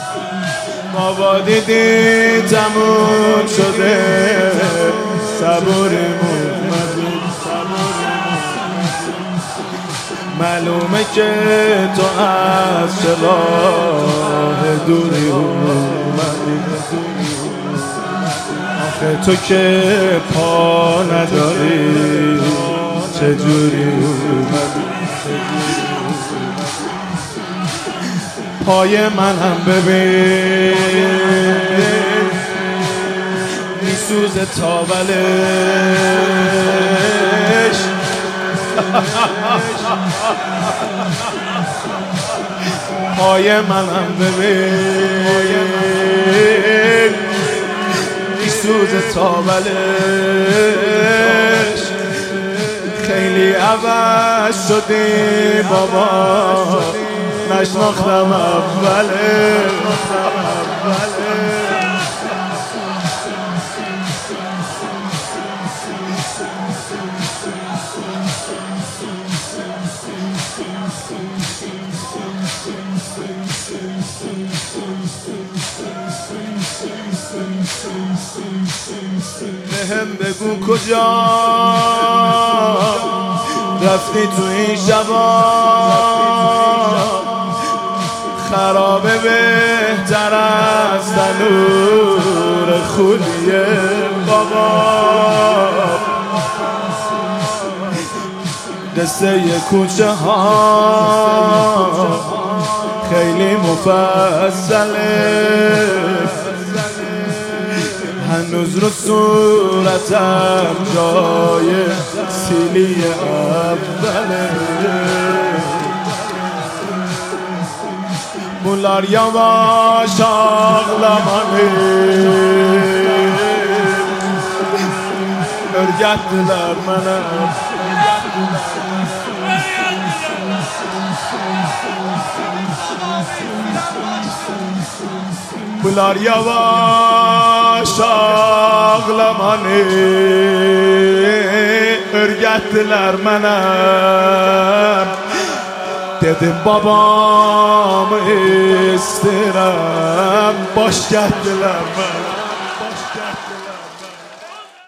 بابا دیدی تموم شده صبورمون معلومه که تو از چه راه دوری اومدی آخه تو که پا نداری چجوری اومدی پای منم ببین میسوزه تاولش پای منم ببین میسوزه تاولش خیلی عوض شدی بابا نشناختم اوله بهم بگو کجا رفتی تو این شبا خرابه بهتر از تنور خولیه بابا قصه کوچه ها خیلی مفصله هنوز رو صورتم جای سیلی اوله bunlar yavaş ağlamalı örgettiler bana bunlar yavaş ağlamalı örgettiler bana dedim babamı isterim boş geldiler bana